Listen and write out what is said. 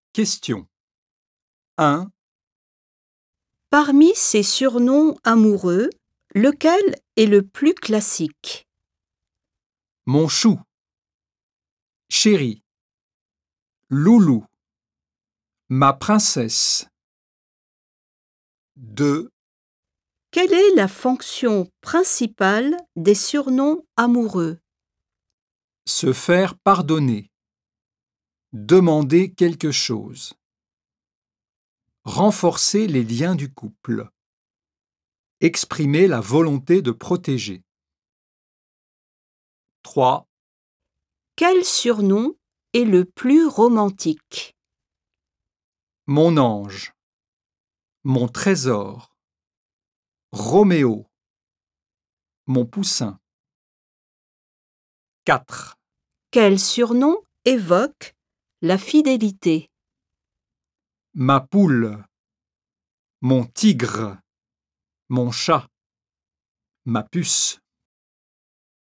Question 1, Parmi ces surnoms amoureux, lequel est le plus classique? mon chou, chéri, loulou, ma princesse. 2, Quelle est la fonction principale des surnoms amoureux? se faire pardonner, demander quelque chose, renforcer les liens du couple, exprimer la volonté de protéger. 3, Quel surnom est le plus romantique? mon ange, mon trésor, Roméo, mon poussin. 4, Quel surnom évoque la fidélité? ma poule, mon tigre, mon chat, ma puce.